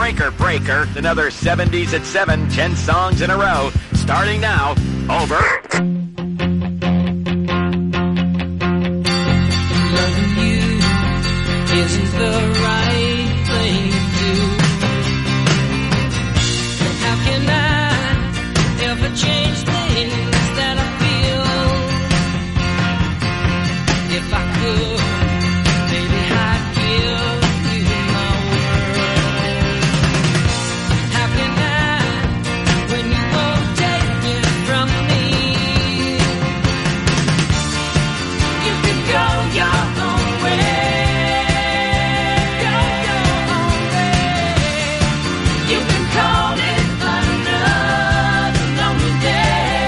Breaker. Another 70s at 7, 10 songs in a row. Starting now. Over. Loving you isn't the right thing to do. How can I ever change things that I feel? If I could, maybe I'd give you my world. How can I, when you won't take it from me? You can go your own way. Go your own way. You can call it another lonely day.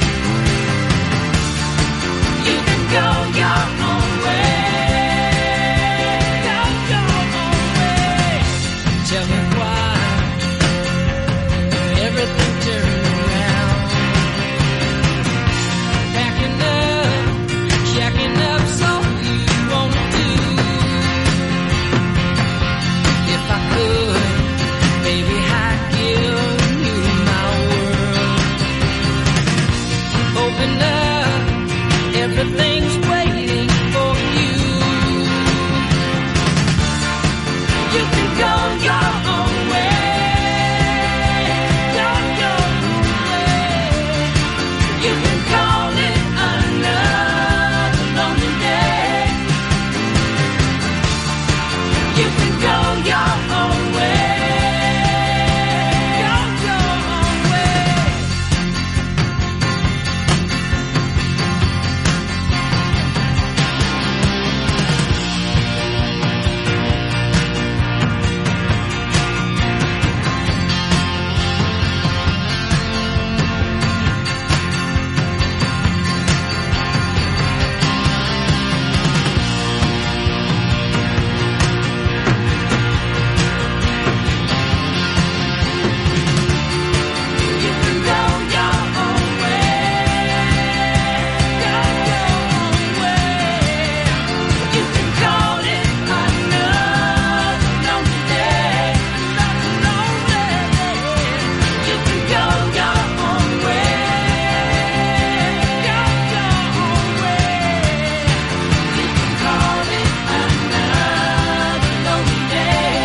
You can go your own way. Go your own way. Tell me why everything turned around. Packing up, shacking up, so you won't do. If I could, maybe I'd give you my world. Open up, everything's waiting for you. You can go your own way. Go your own way. You can call it another lonely day. You can go your own way. Go your own way. You can go your own way. Go your own way. You can call it another lonely day. You can go your own way. Go your own way. You can call it another lonely day.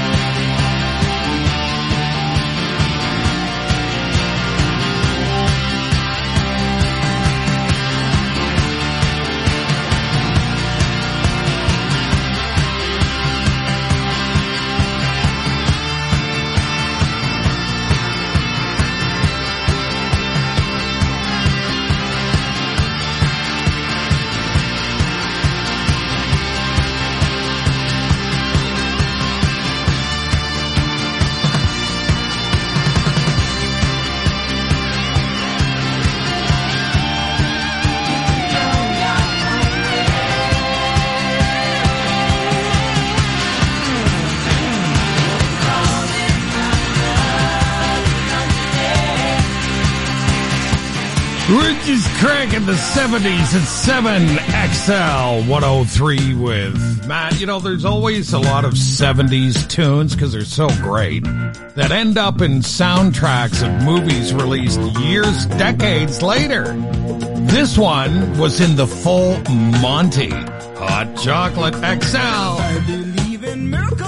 We're just cranking the 70s at 7 XL 103 with Matt. You know, there's always a lot of 70s tunes because they're so great that end up in soundtracks of movies released years, decades later. This one was in the full Monty. Hot Chocolate XL. I believe in miracles.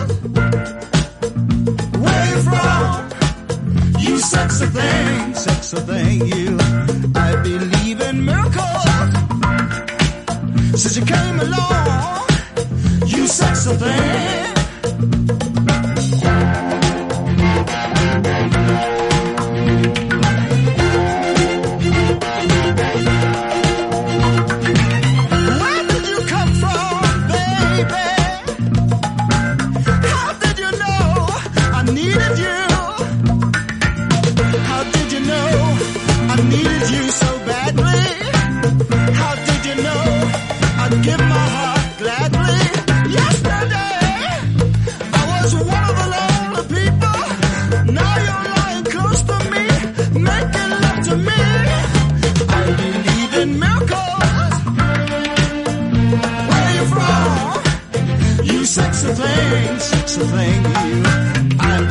Where you from? You sexy thing, you. I believe in miracles. Since you came along, you sexy thing. Where did you come from, baby? How did you know I needed you? How did you know I needed you so badly? How did you know I'd give my heart gladly? Yesterday, I was one of the lonely people. Now you're lying close to me, making love to me. I believe in miracles. Where you from? You sexy thing, you. I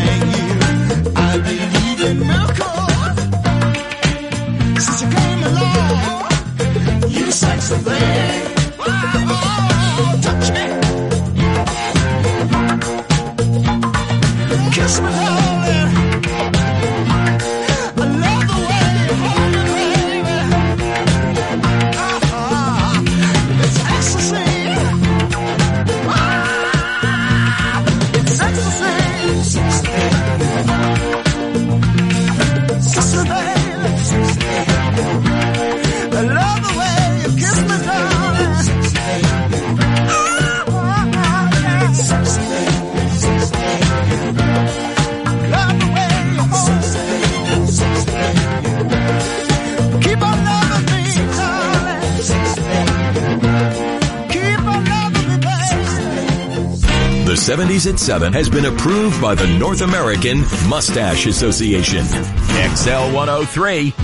thank you. I believe in miracles. Since you came along, you sexy thing. Oh, touch me. Kiss me, darling. I love the way you hold me, baby. It's ecstasy. It's ecstasy. Sexy, baby. I love the way you kiss me, darling. Love the way you hold me. Keep on loving me, darling. Keep on loving me, baby. The 70s at 7 has been approved by the North American Mustache Association. XL 103.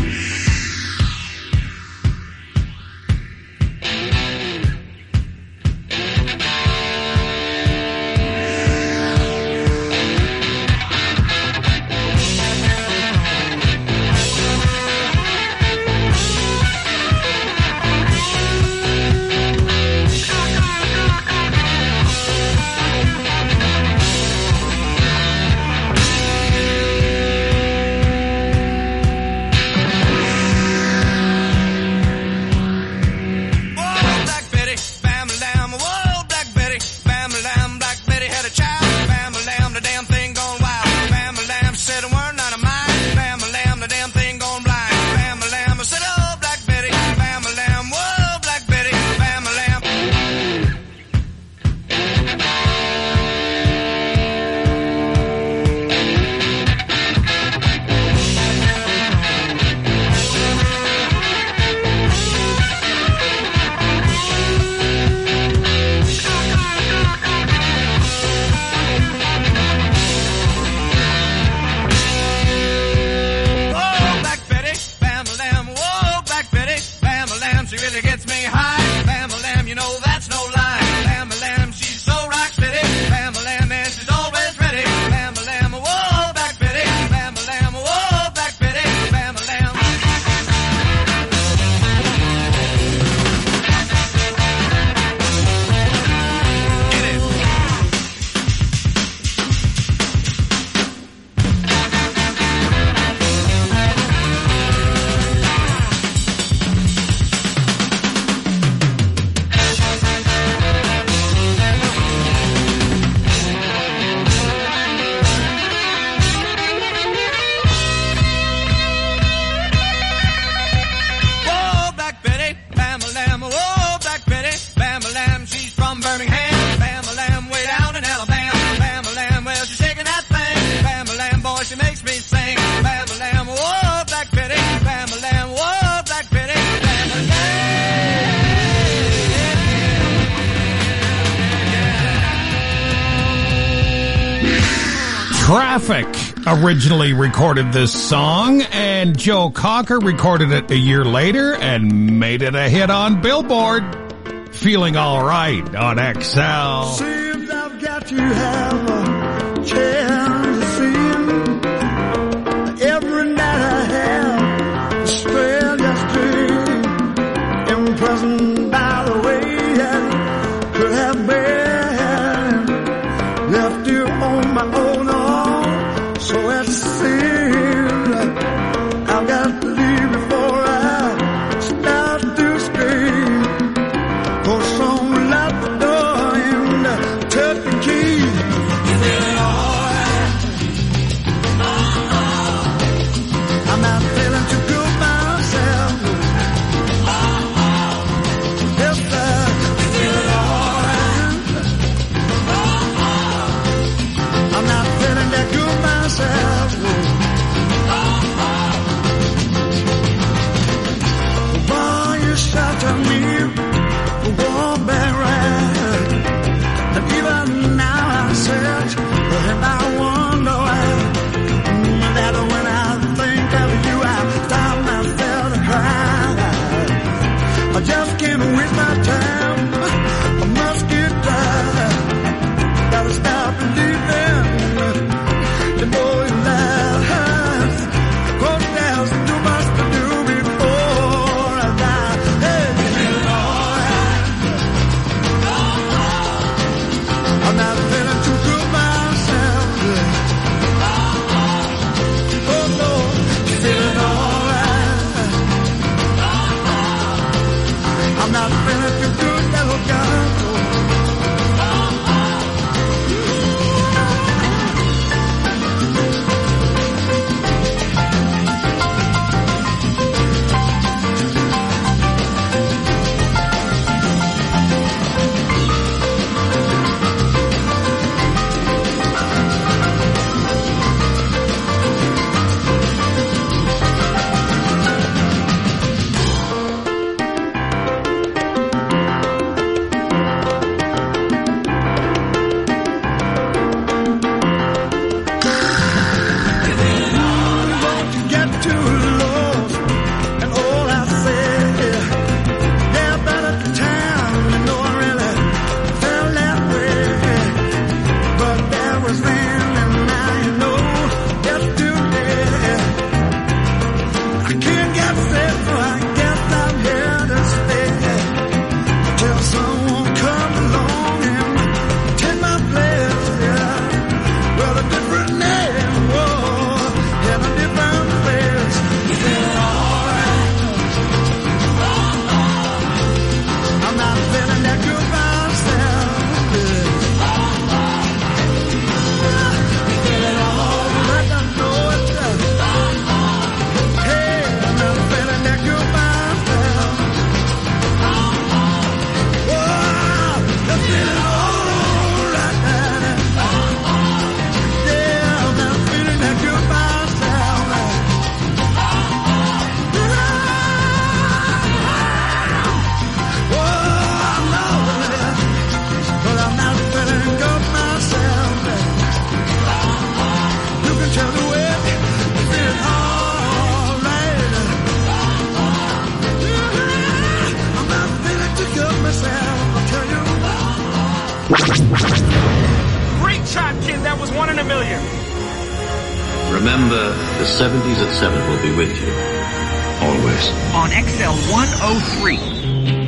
Traffic originally recorded this song, and Joe Cocker recorded it a year later and made it a hit on Billboard. Feeling All Right on XL. Seems I've got to have a chance to see him. Every night I have a stranger's dream. Imprisoned by the way that could have been. Left you on my own arm, so it seems I've got to leave before I start to scream. For some locked the door and took the key. Remember, the 70s at 7 will be with you. Always. On XL 103.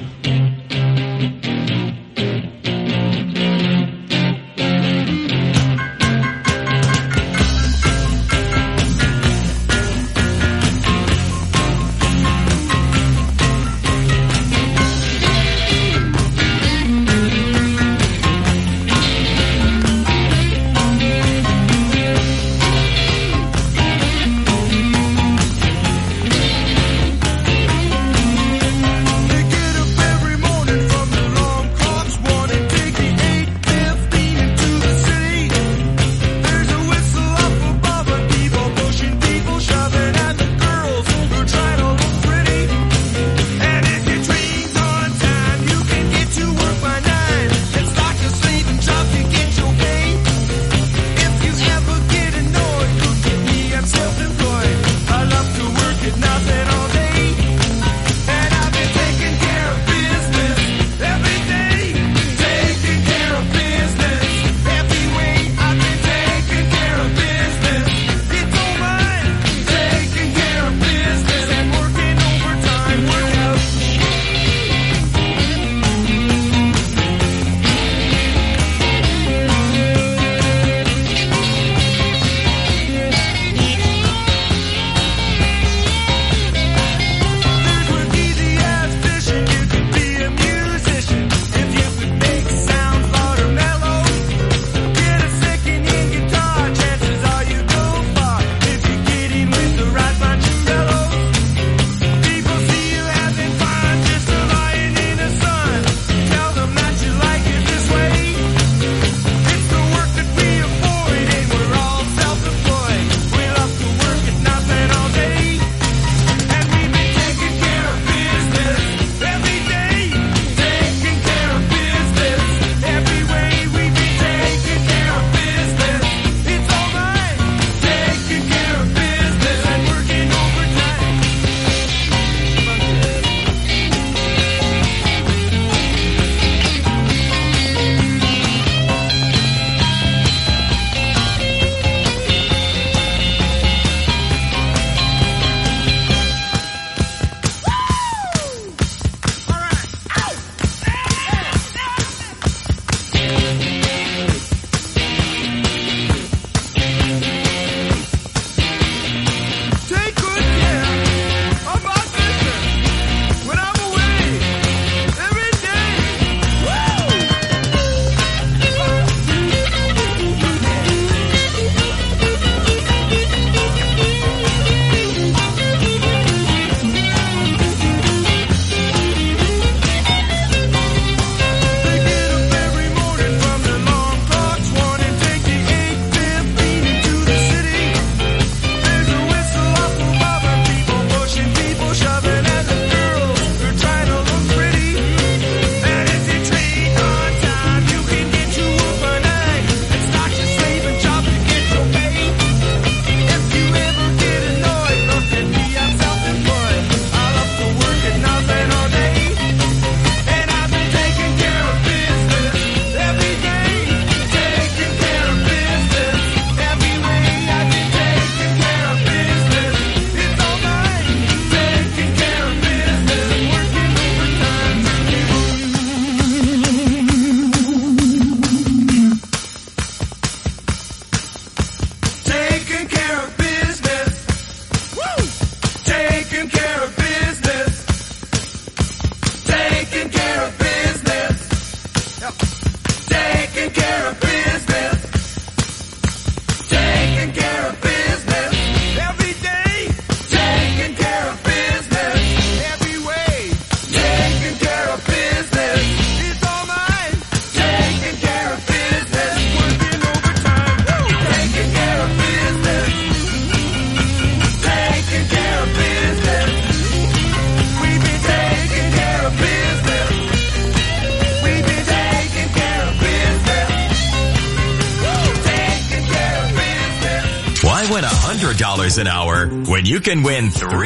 win $100 an hour when you can win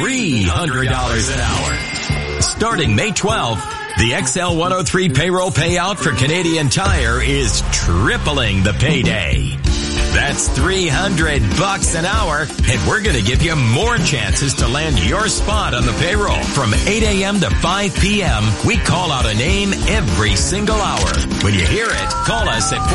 $300 an hour. Starting May 12th, the XL 103 payroll payout for Canadian Tire is tripling the payday. That's $300 an hour, and we're going to give you more chances to land your spot on the payroll. From 8 a.m. to 5 p.m., we call out a name every single hour. When you hear it, call us at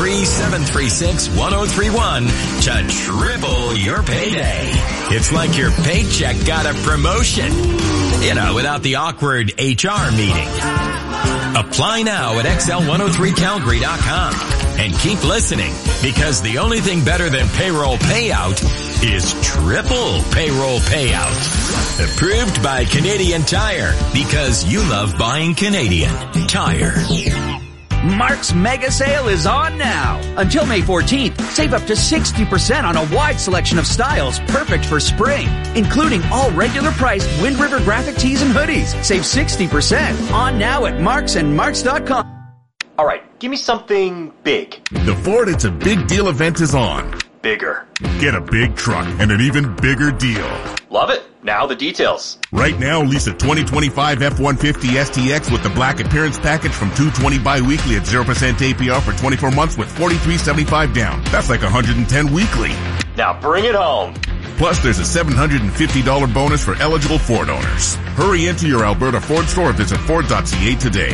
403-736-1031 to triple your payday. It's like your paycheck got a promotion. You know, without the awkward HR meeting. Apply now at XL103Calgary.com and keep listening, because the only thing better than payroll payout is triple payroll payout. Approved by Canadian Tire, because you love buying Canadian Tire. Mark's Mega Sale is on now. Until May 14th, save up to 60% on a wide selection of styles perfect for spring, including all regular priced Wind River graphic tees and hoodies. Save 60% on now at marksandmarks.com. All right, give me something big. The Ford It's a Big Deal event is on. Bigger. Get a big truck and an even bigger deal. Love it. Now the details. Right now, lease a 2025 F-150 STX with the black appearance package from $220 bi-weekly at 0% APR for 24 months with $43.75 down. That's like $110 weekly. Now bring it home. Plus, there's a $750 bonus for eligible Ford owners. Hurry into your Alberta Ford store or visit Ford.ca today.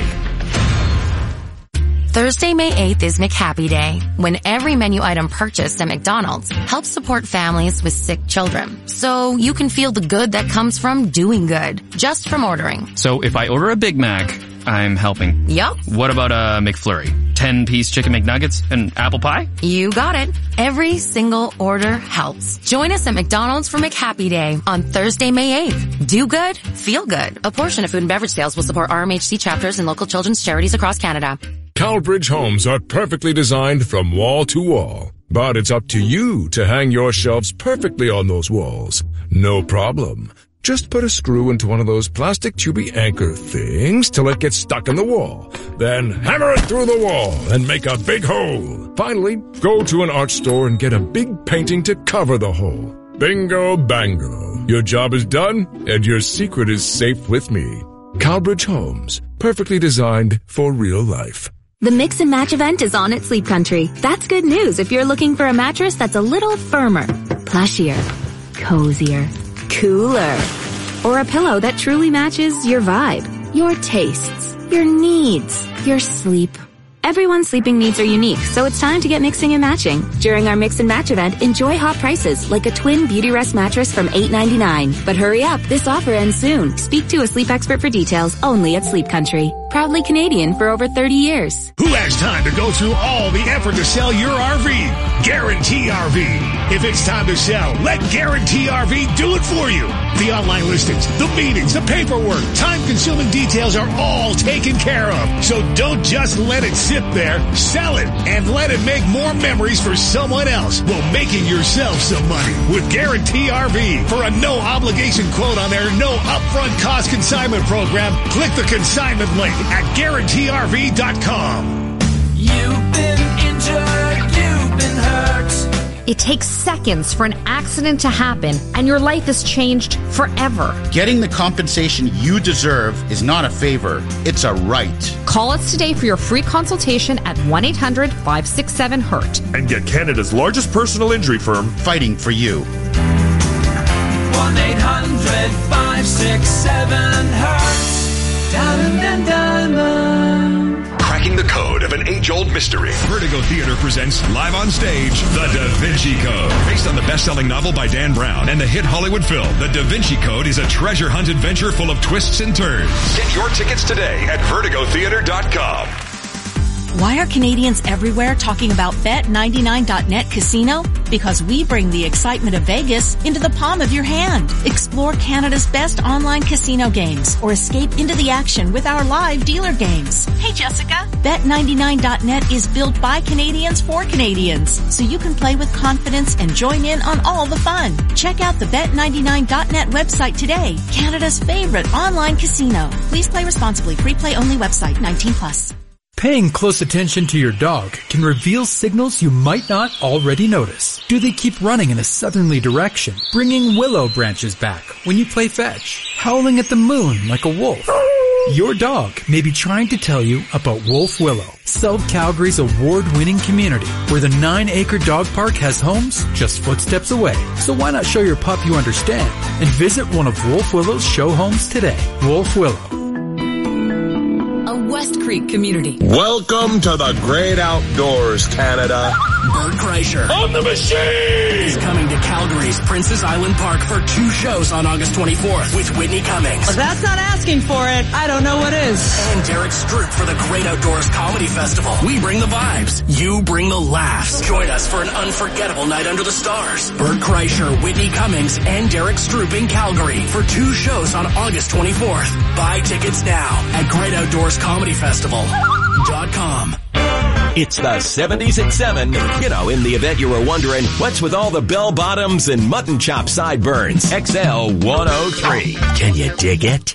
Thursday, May 8th is McHappy Day, when every menu item purchased at McDonald's helps support families with sick children. So you can feel the good that comes from doing good, just from ordering. So if I order a Big Mac, I'm helping. Yup. What about a McFlurry? 10-piece chicken McNuggets and apple pie? You got it. Every single order helps. Join us at McDonald's for McHappy Day on Thursday, May 8th. Do good, feel good. A portion of food and beverage sales will support RMHC chapters and local children's charities across Canada. Calbridge homes are perfectly designed from wall to wall, but it's up to you to hang your shelves perfectly on those walls. No problem. Just put a screw into one of those plastic tubey anchor things till it gets stuck in the wall. Then hammer it through the wall and make a big hole. Finally, go to an art store and get a big painting to cover the hole. Bingo bango. Your job is done and your secret is safe with me. Calbridge Homes, perfectly designed for real life. The Mix and Match event is on at Sleep Country. That's good news if you're looking for a mattress that's a little firmer, plushier, cozier, cooler, or a pillow that truly matches your vibe, your tastes, your needs, your sleep. Everyone's sleeping needs are unique, so it's time to get mixing and matching. During our Mix and Match event, enjoy hot prices like a twin Beauty Rest mattress from $8.99. But hurry up, this offer ends soon. Speak to a sleep expert for details only at Sleep Country. Proudly Canadian for over 30 years. Who has time to go through all the effort to sell your RV? Guarantee RV. If it's time to sell, let Guarantee RV do it for you. The online listings, the meetings, the paperwork, time-consuming details are all taken care of. So don't just let it sit there. Sell it and let it make more memories for someone else while making yourself some money. With Guarantee RV, for a no-obligation quote on their no upfront cost consignment program, click the consignment link at GuaranteeRV.com. You've been injured, you've been hurt. It takes seconds for an accident to happen, and your life is changed forever. Getting the compensation you deserve is not a favor, it's a right. Call us today for your free consultation at 1-800-567-HURT. And get Canada's largest personal injury firm fighting for you. 1-800-567-HURT. Diamond and Diamond. Cracking the code of an age-old mystery. Vertigo Theater presents live on stage, The Da Vinci Code. Based on the best-selling novel by Dan Brown and the hit Hollywood film, The Da Vinci Code is a treasure hunt adventure full of twists and turns. Get your tickets today at vertigotheater.com. Why are Canadians everywhere talking about Bet99.net Casino? Because we bring the excitement of Vegas into the palm of your hand. Explore Canada's best online casino games or escape into the action with our live dealer games. Hey, Jessica. Bet99.net is built by Canadians for Canadians, so you can play with confidence and join in on all the fun. Check out the Bet99.net website today, Canada's favorite online casino. Please play responsibly. Free play only website, 18+. Paying close attention to your dog can reveal signals you might not already notice. Do they keep running in a southerly direction, bringing willow branches back when you play fetch? Howling at the moon like a wolf? Your dog may be trying to tell you about Wolf Willow, South Calgary's award-winning community, where the 9-acre dog park has homes just footsteps away. So why not show your pup you understand and visit one of Wolf Willow's show homes today. Wolf Willow. A West Creek community. Welcome to the great outdoors, Canada. Bert Kreischer On the machine! is coming to Calgary's Princess Island Park for 2 shows on August 24th with Whitney Cummings. Well, that's not asking for it. I don't know what is. And Derek Stroop for the Great Outdoors Comedy Festival. We bring the vibes. You bring the laughs. Join us for an unforgettable night under the stars. Bert Kreischer, Whitney Cummings, and Derek Stroop in Calgary for 2 shows on August 24th. Buy tickets now at GreatOutdoorsComedyFestival.com. It's the 70s at 7. You know, in the event you were wondering, what's with all the bell bottoms and mutton chop sideburns? XL 103. Can you dig it?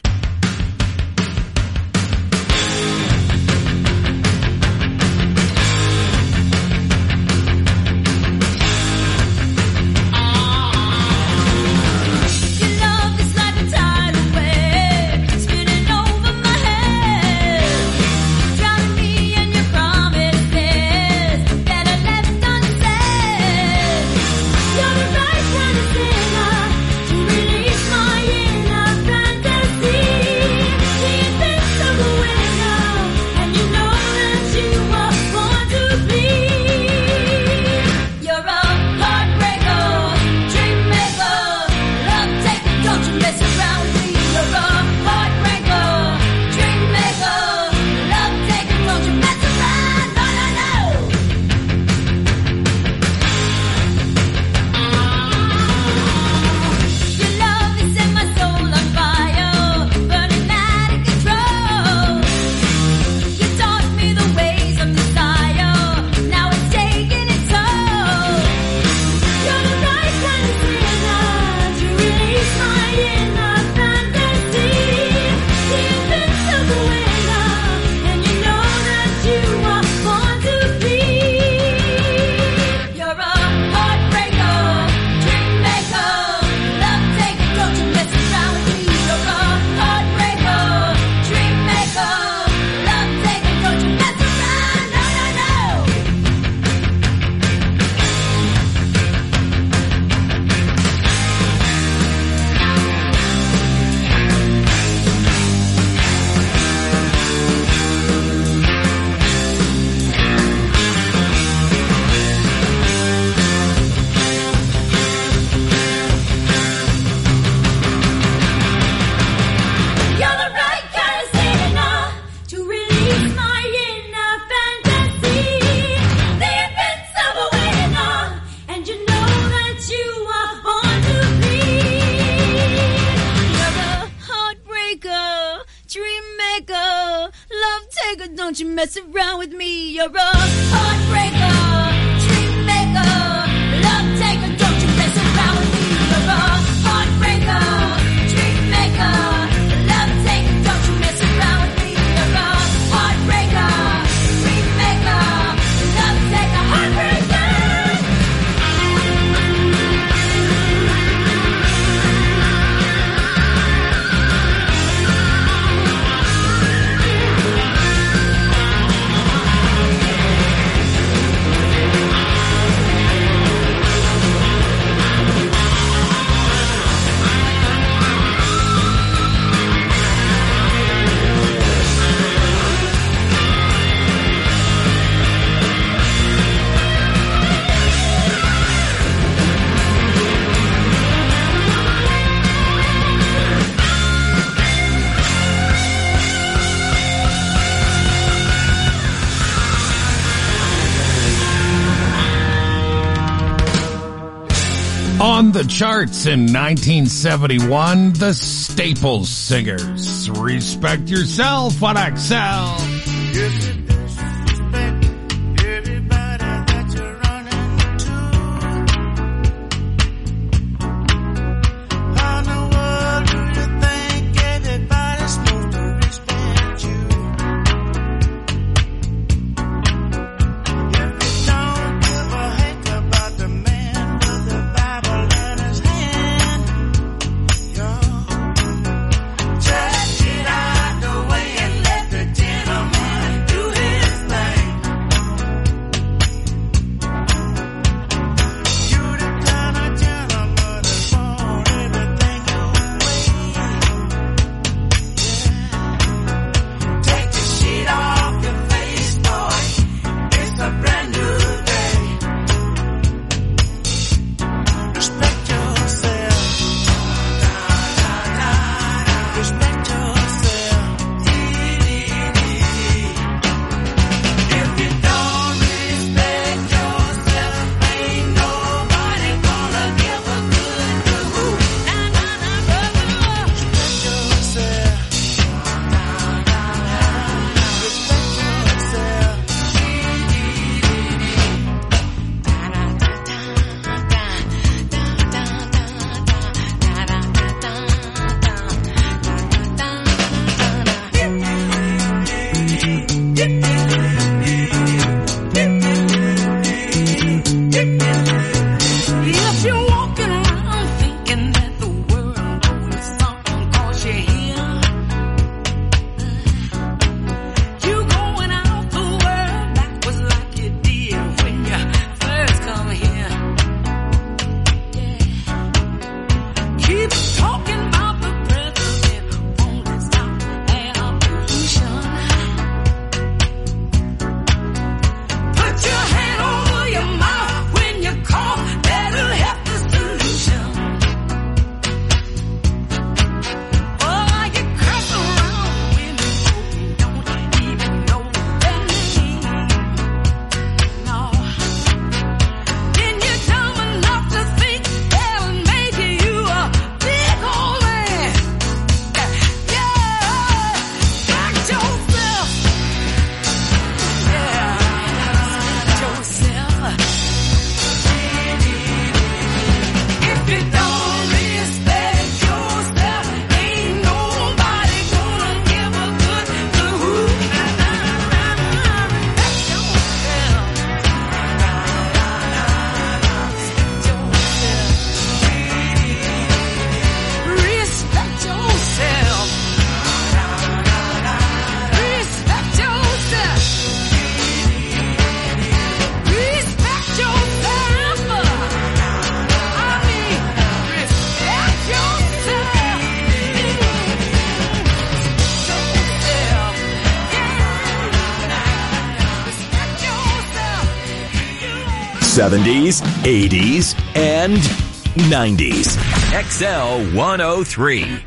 Don't you mess around with me. You're a heartbreaker, dream maker, love taker. Don't you mess around with me. You're a heartbreaker, dream maker, love taker. Don't you mess around with me. You're a heartbreaker, dream maker, love taker, heartbreaker. On the charts in 1971, the Staples Singers. Respect Yourself on XL. Just get out the way. 70s, 80s, and 90s. XL 103.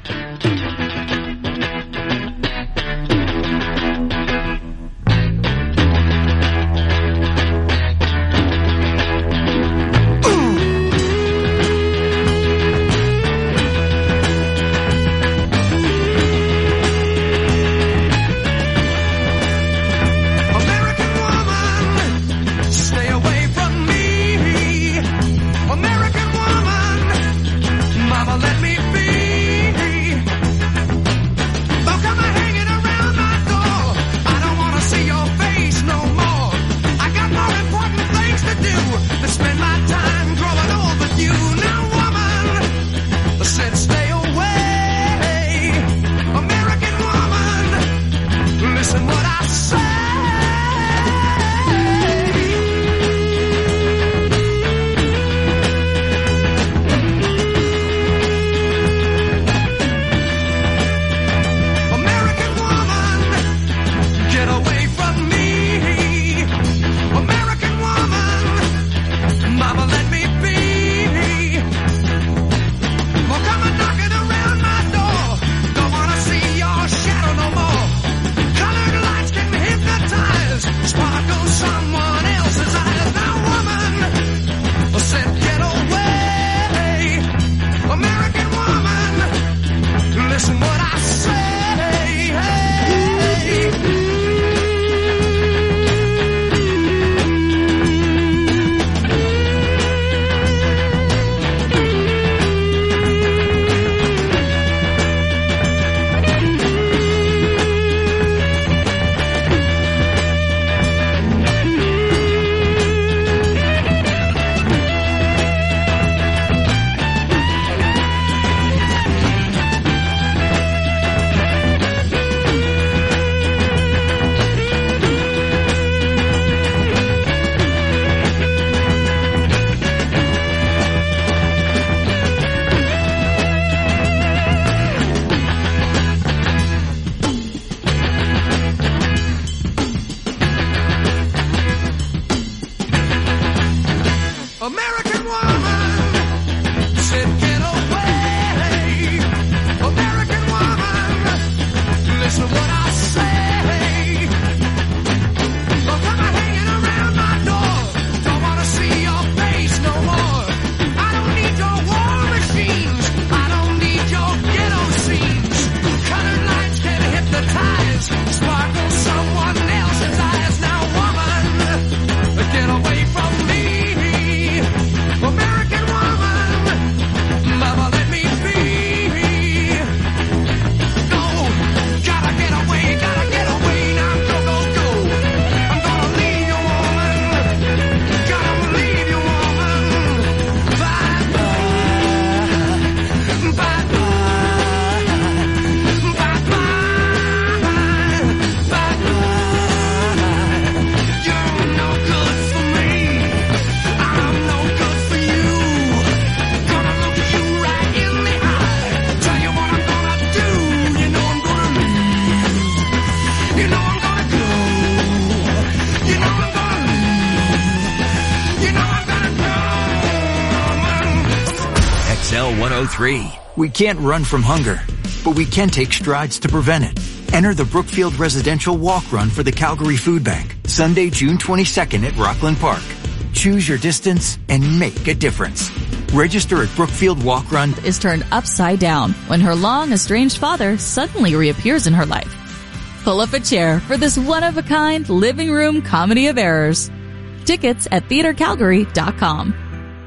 XL 103. We can't run from hunger, but we can take strides to prevent it. Enter the Brookfield Residential Walk Run for the Calgary Food Bank, Sunday, June 22nd at Rockland Park. Choose your distance and make a difference. Register at Brookfield Walk Run is turned upside down when her long estranged father suddenly reappears in her life. Pull up a chair for this one-of-a-kind living room comedy of errors. Tickets at theatercalgary.com.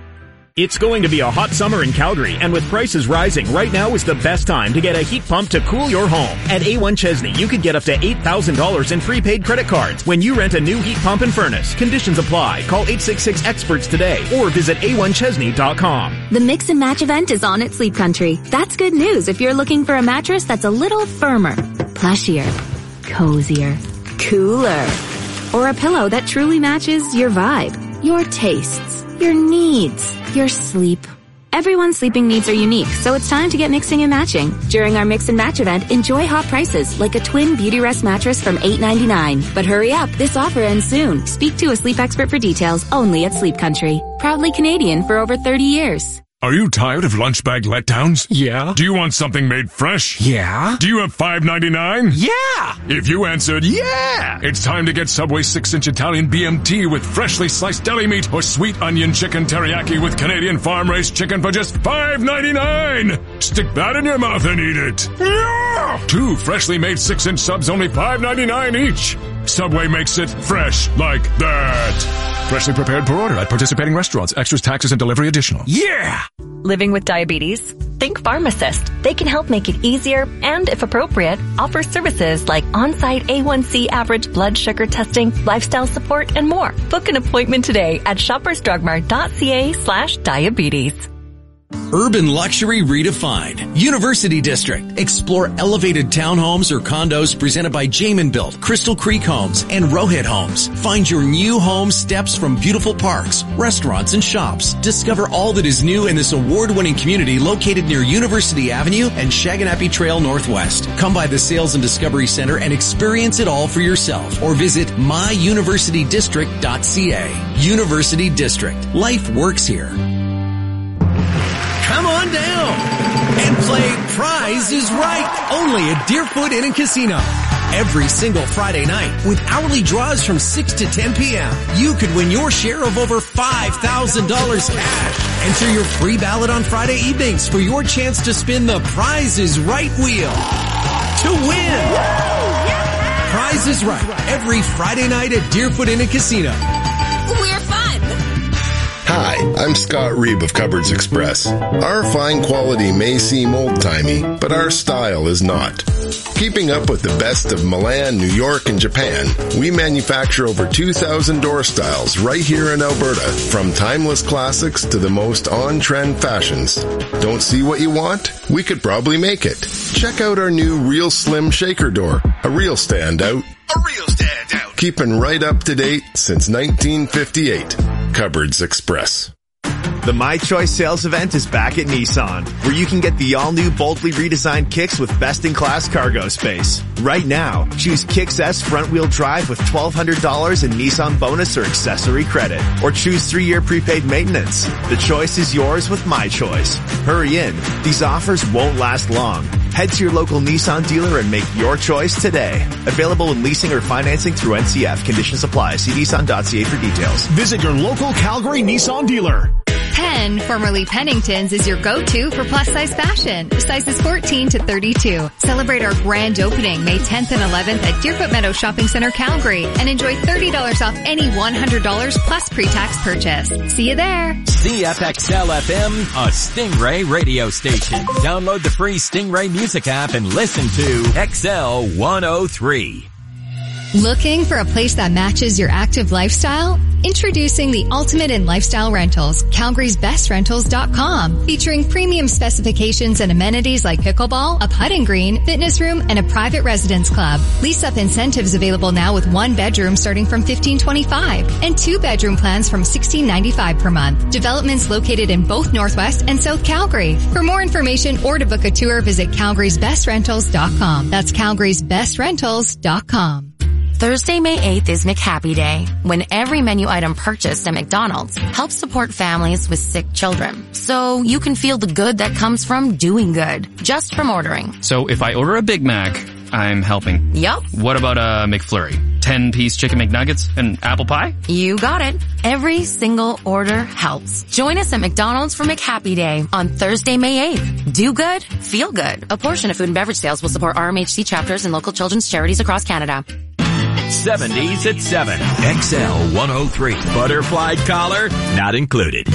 It's going to be a hot summer in Calgary, and with prices rising, right now is the best time to get a heat pump to cool your home. At A1 Chesney, you could get up to $8,000 in prepaid credit cards when you rent a new heat pump and furnace. Conditions apply. Call 866-EXPERTS today or visit a1chesney.com. The Mix and Match event is on at Sleep Country. That's good news if you're looking for a mattress that's a little firmer, plushier, cozier, cooler, or a pillow that truly matches your vibe, your tastes, your needs, your sleep, Everyone's sleeping needs are unique, so it's time to get mixing and matching. During our Mix and Match event, enjoy hot prices like a twin Beauty Rest mattress from $8.99. But hurry up, this offer ends soon. Speak to a sleep expert for details only at Sleep Country. Proudly Canadian for over 30 years. Are you tired of lunch bag letdowns? Yeah. Do you want something made fresh? Yeah. Do you have $5.99? Yeah. If you answered yeah, it's time to get Subway 6-inch Italian BMT with freshly sliced deli meat or sweet onion chicken teriyaki with Canadian farm-raised chicken for just $5.99. Stick that in your mouth and eat it. Yeah. 2 freshly made 6-inch subs, only $5.99 each. Subway makes it fresh like that. Freshly prepared per order at participating restaurants. Extras, taxes, and delivery additional. Yeah! Living with diabetes? Think Pharmacist. They can help make it easier and, if appropriate, offer services like on-site A1C average blood sugar testing, lifestyle support, and more. Book an appointment today at shoppersdrugmart.ca/diabetes. Urban luxury redefined. University District. Explore elevated townhomes or condos presented by Jamin Built, Crystal Creek Homes, and Rohit Homes. Find your new home steps from beautiful parks, restaurants, and shops. Discover all that is new in this award-winning community located near University Avenue and Shaganappi Trail Northwest. Come by the Sales and Discovery Center and experience it all for yourself, or visit myuniversitydistrict.ca. University District. Life works here. Come on down and play Prize is Right, only at Deerfoot Inn and Casino. Every single Friday night with hourly draws from 6 to 10 p.m. You could win your share of over $5,000 cash. Enter your free ballot on Friday evenings for your chance to spin the Prize is Right wheel to win. Prize is Right, every Friday night at Deerfoot Inn and Casino. We're fun. Hi, I'm Scott Reeb of Cupboards Express. Our fine quality may seem old-timey, but our style is not. Keeping up with the best of Milan, New York, and Japan, we manufacture over 2,000 door styles right here in Alberta, from timeless classics to the most on-trend fashions. Don't see what you want? We could probably make it. Check out our new Real Slim Shaker Door, a real standout. A real standout. Keeping right up to date since 1958. Cupboards Express. The My Choice sales event is back at Nissan, where you can get the all-new boldly redesigned Kicks with best-in-class cargo space. Right now, choose Kicks S front-wheel drive with $1,200 in Nissan bonus or accessory credit, or choose 3-year prepaid maintenance. The choice is yours with My Choice. Hurry in. These offers won't last long. Head to your local Nissan dealer and make your choice today. Available in leasing or financing through NCF. Conditions apply. See Nissan.ca for details. Visit your local Calgary Nissan dealer. Penn, formerly Pennington's, is your go-to for plus-size fashion, sizes 14 to 32. Celebrate our grand opening May 10th and 11th at Deerfoot Meadow Shopping Center, Calgary, and enjoy $30 off any $100 plus pre-tax purchase. See you there. CFXL FM, a Stingray radio station. Download the free Stingray music app and listen to XL 103. Looking for a place that matches your active lifestyle? Introducing the ultimate in lifestyle rentals, Calgary'sBestRentals.com, featuring premium specifications and amenities like pickleball, a putting green, fitness room, and a private residence club. Lease-up incentives available now with 1 bedroom starting from $1,525 and 2-bedroom plans from $1,695 per month. Developments located in both Northwest and South Calgary. For more information or to book a tour, visit Calgary'sBestRentals.com. That's Calgary'sBestRentals.com. Thursday, May 8th is McHappy Day, when every menu item purchased at McDonald's helps support families with sick children. So you can feel the good that comes from doing good, just from ordering. So if I order a Big Mac, I'm helping. Yup. What about a McFlurry? 10-piece chicken McNuggets and apple pie? You got it. Every single order helps. Join us at McDonald's for McHappy Day on Thursday, May 8th. Do good, feel good. A portion of food and beverage sales will support RMHC chapters and local children's charities across Canada. 70s at 7. XL 103. Butterfly collar, not included.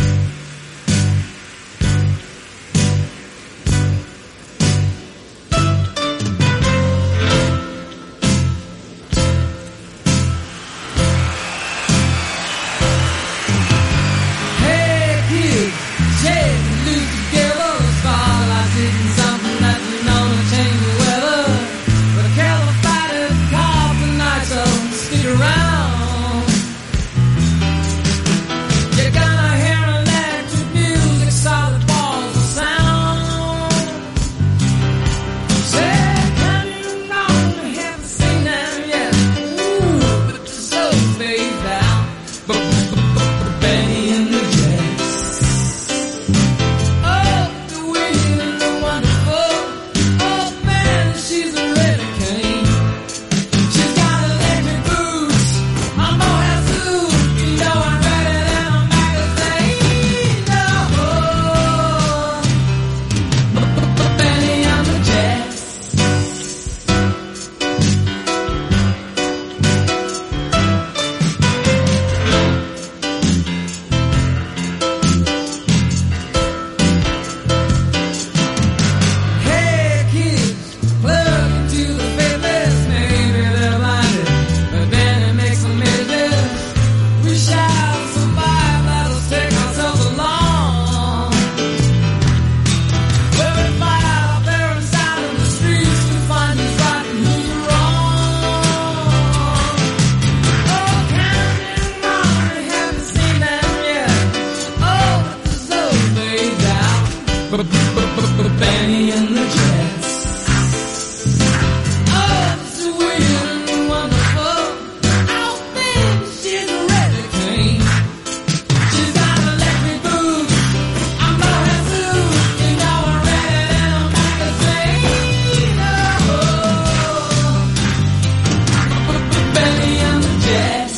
You're gonna hear a Benny and the Jets. Oh, it's weird and wonderful. Oh, baby, she's really clean. She's got electric boots. I'm Laura Sue. You know I read it in a magazine. Oh, Benny and the Jets.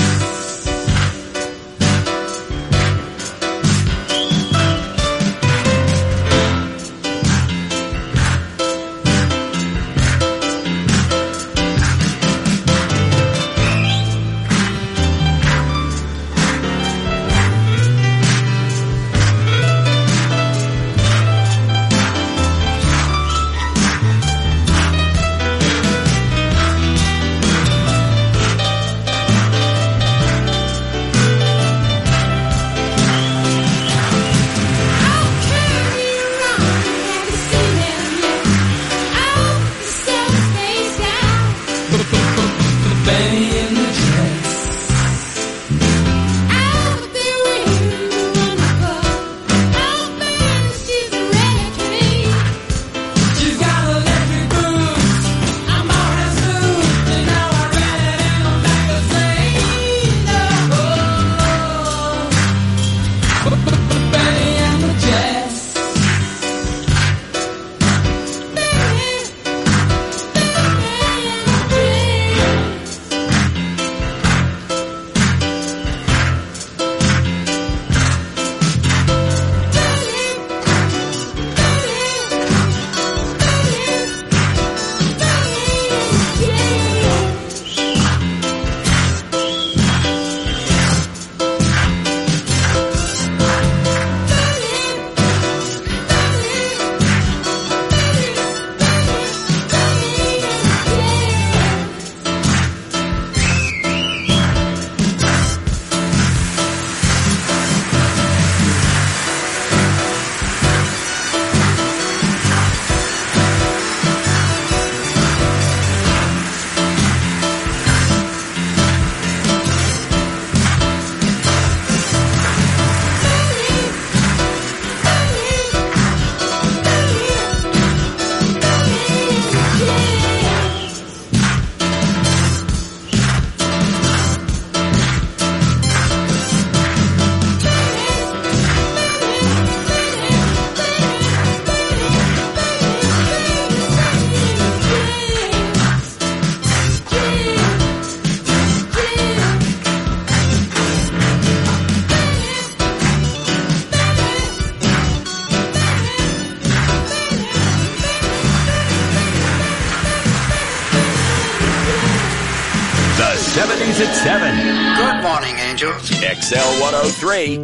The 70s at 7. Good morning, angels. XL 103.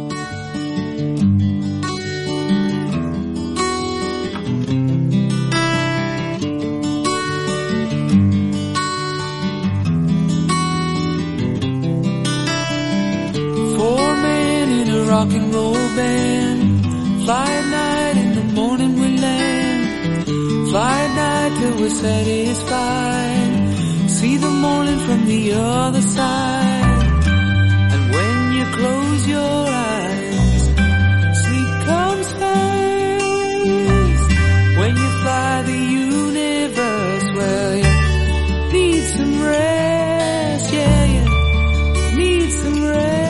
Four men in a rock and roll band. Fly at night, in the morning we land. Fly at night till we're satisfied. See the morning from the other side. And when you close your eyes, sleep comes fast. When you fly the universe, well, you need some rest. Yeah, you need some rest.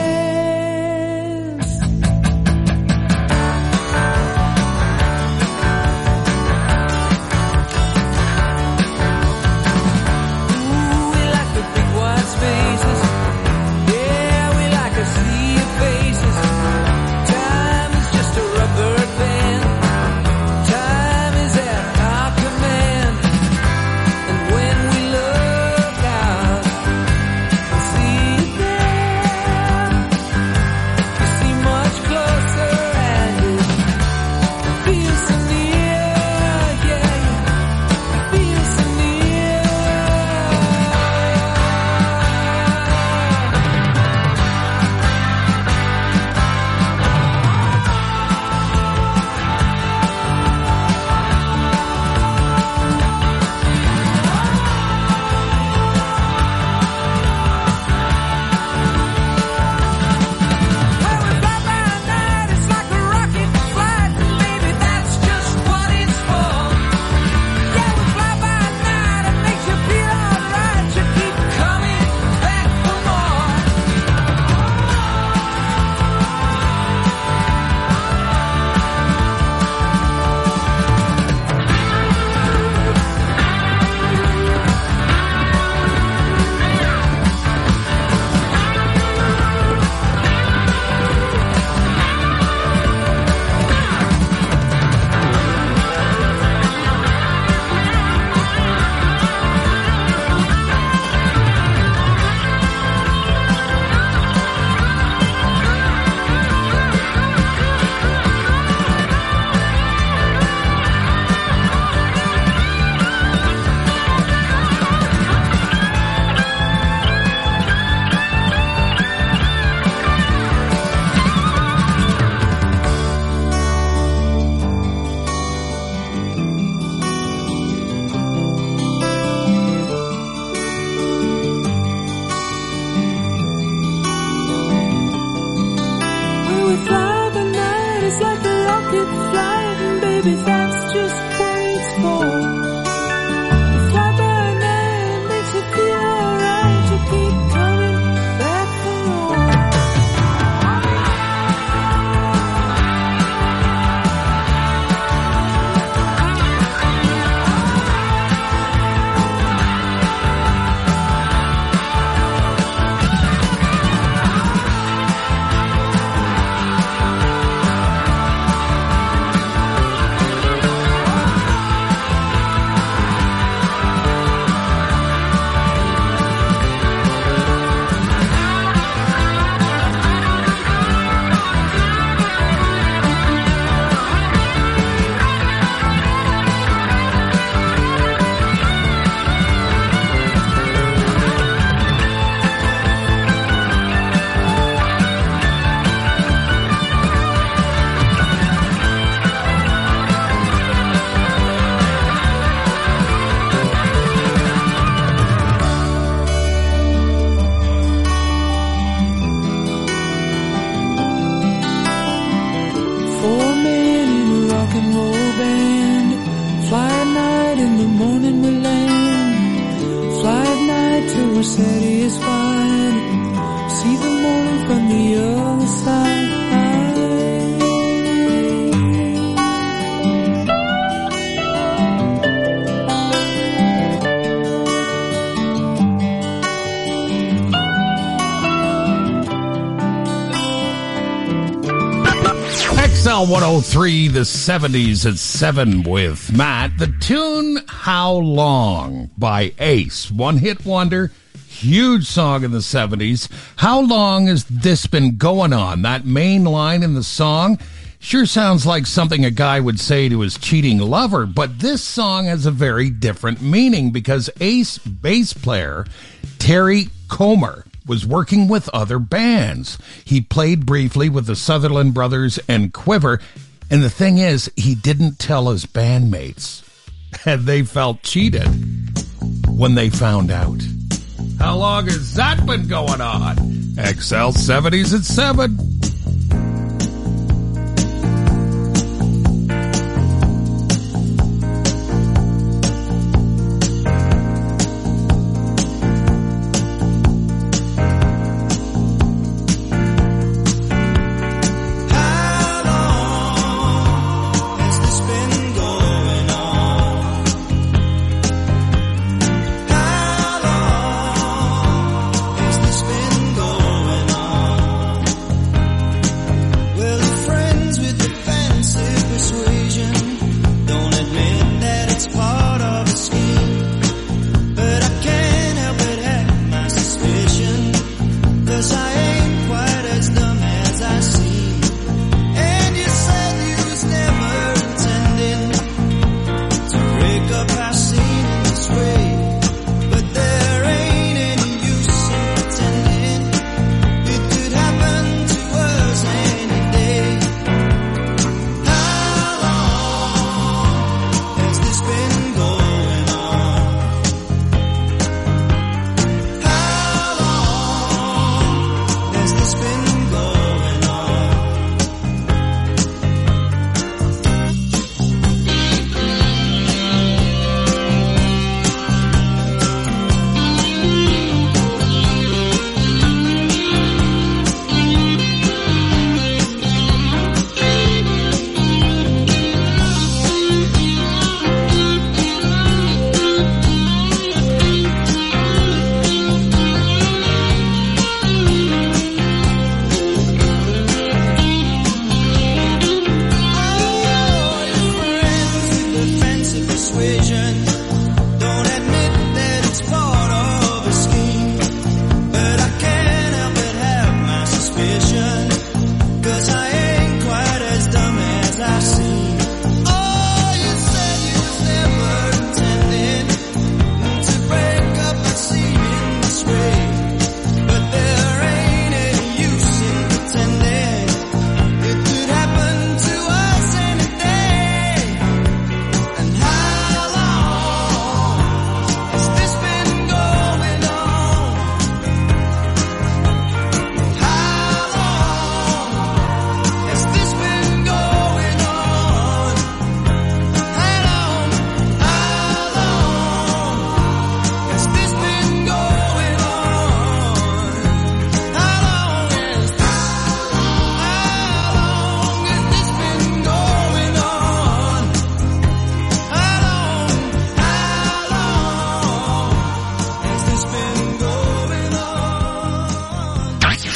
Spaces. Yeah, we like a sea of faces. just what it's for. A fly-by-night makes it feel alright to keep coming back for more. XL 103, the 70s at 7 with Matt. The tune How Long by Ace. One-hit wonder, huge song in the 70s. How long has this been going on? That main line in the song sure sounds like something a guy would say to his cheating lover, but this song has a very different meaning because Ace bass player Terry Comer was working with other bands. He played briefly with the Sutherland Brothers and Quiver, and the thing is, he didn't tell his bandmates, and they felt cheated when they found out. How long has that been going on? XL 70s at 7.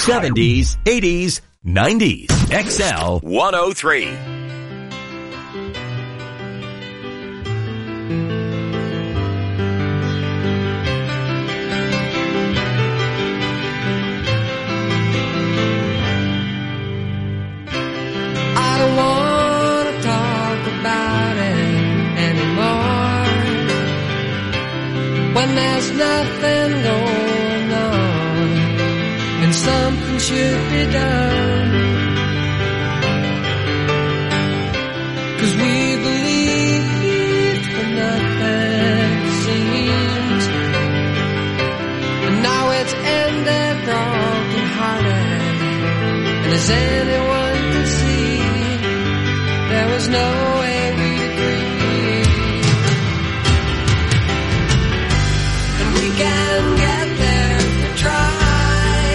70s, 80s, 90s. XL 103. I don't want to talk about it anymore. When there's nothing going on and something should be done. 'Cause we believed when nothing seems, and now it's ended broken hearted. And as anyone can see, there was no way we'd agree. And we can get there if we try.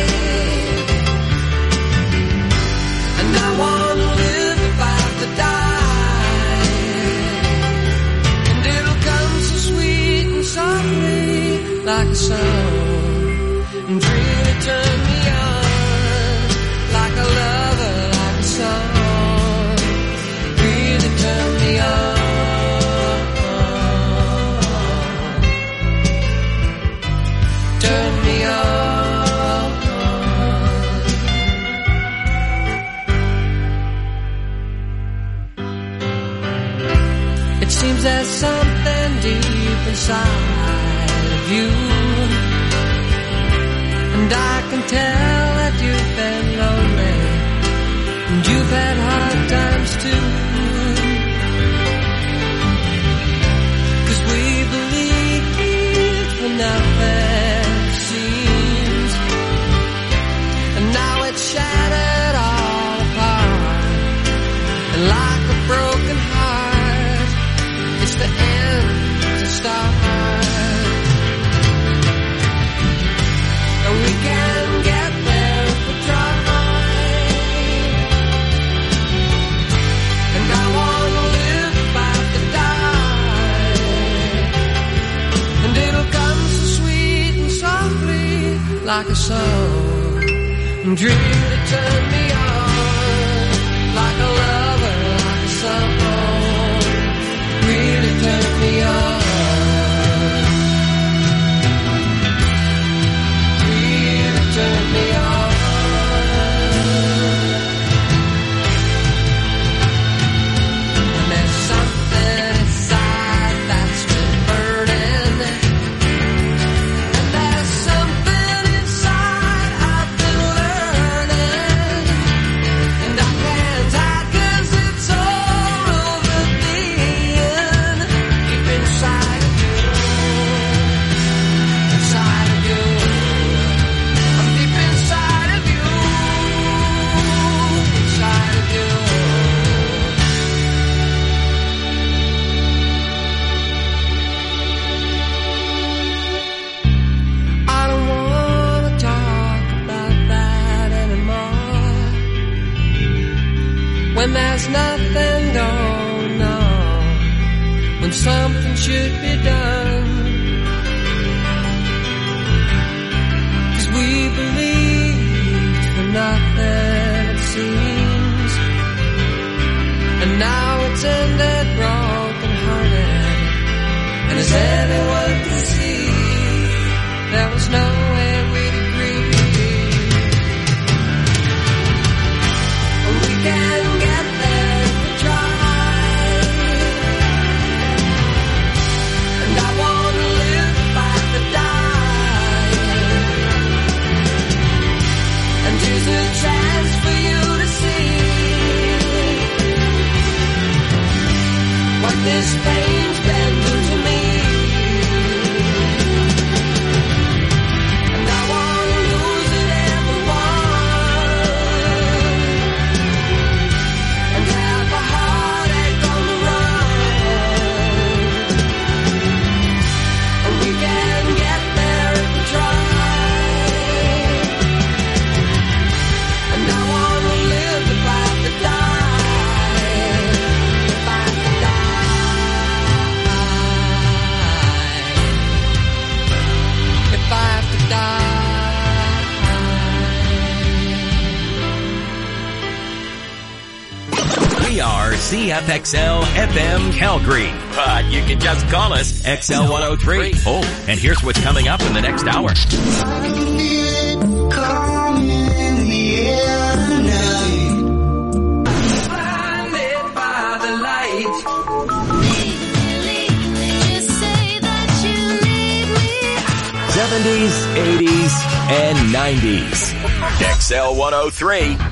And I want to live if I have to die. And it'll come so sweet and softly like a song, and really turn me on like a lover, like a song. Really turn me on. Turn me on. It seems there's something deep inside of you, and I can tell that you've been lonely, and you've had hard times too. 'Cause we believed when nothing seems, and now it's shattered all apart. And like a broken heart, it's the end to start. And we can get there if we try. And I want to live if I have to die. And it'll come so sweet and softly like a song, and really turn me on like a lover, like a song. Really turn me on. Really turn me on. And there's something inside that's been burning. And there's something inside I've been learning. And I can't hide 'cause it's all over me. Deep inside of you. Inside of you. I'm deep inside of you. Inside of you. I don't want to talk about that anymore. When there's nothing going on, when something should be done. 'Cause we believed for nothing it seems, and now it's ended broken hearted. And as anyone can see, there was no way we'd agree. And we can get there if we try. And I want to live if I have to die. And here's a chance for you to see what this pain's been doing to me. And I want to lose it every one, and have a heartache on the run. And we can get there if we try. And I want to live if I have to die. If I have to die. CFXL FM Calgary. But you can just call us XL 103. Oh, and here's what's coming up in the next hour. Blinded by the light. 70s, 80s, and 90s. XL 103.